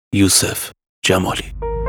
یوسف جمالی.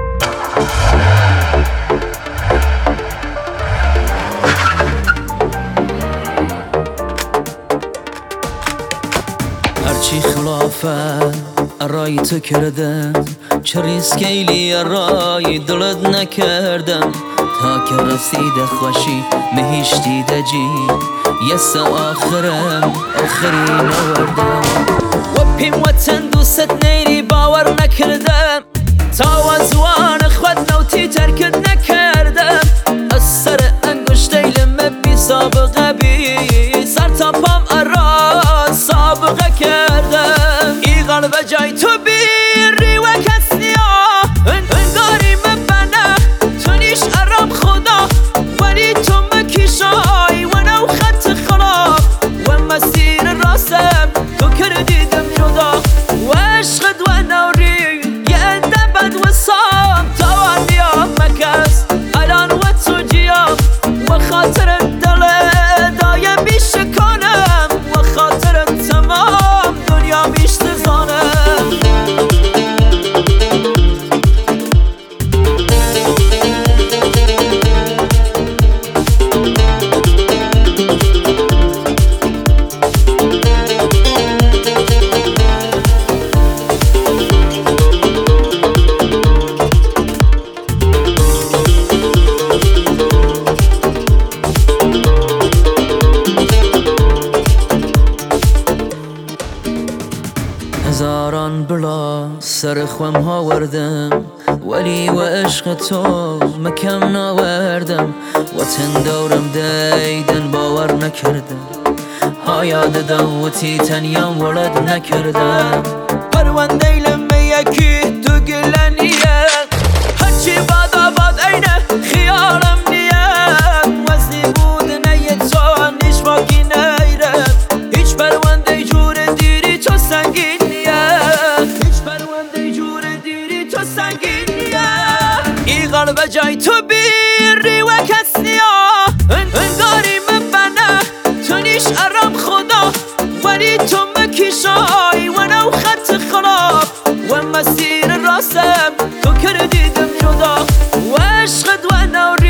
هرچی خلافه ارای تو کردم، چه ریسکیلی ارای دلت نکردم، تا که رسیده خوشی مهیش دیده جی یس آخرم آخری نوردم و پیم وطن دوست نیری باور نکردم، تا وزوان خود نوتی ترکت نکردم، از سر انگشت لمه بی سابقه بی سر تا پام ارا سابقه کردم. ای قلب جای تو بیری و کس نیا انگاری مبنه تو نیش ارام خدا، ولی تو مکیشای و نو خط خلاف و مسیر راستم تو کردیدم جدا و عشقت و نوری یه دبد و سام تا بیا مکس الان و تو جیا و خاطر دل دایم بیش کنم و خاطر تمام دنیا بیش تزانم. هزاران بلا سر خوام ها وردم، ولی و عشق تو مکم ناوردم، وطن دورم دیدن باور نکردم، ها یاد دوتی تنیام ولد نکردم. پرونده لمه یکی تو گلنیه هرچی باد آباد اینه خیالم نیه، وزنی بود نیه تو نیش باکی نیرم، هیچ پرونده جور دیری تو سنگین ای قلب جای تو بیری و کس نیا انگاری مبنه تو نیش ارام خدا، ولی تو مکیشای و نو خط خلاف و مسیر راستم تو کردیدم جدا و عشقت و نوری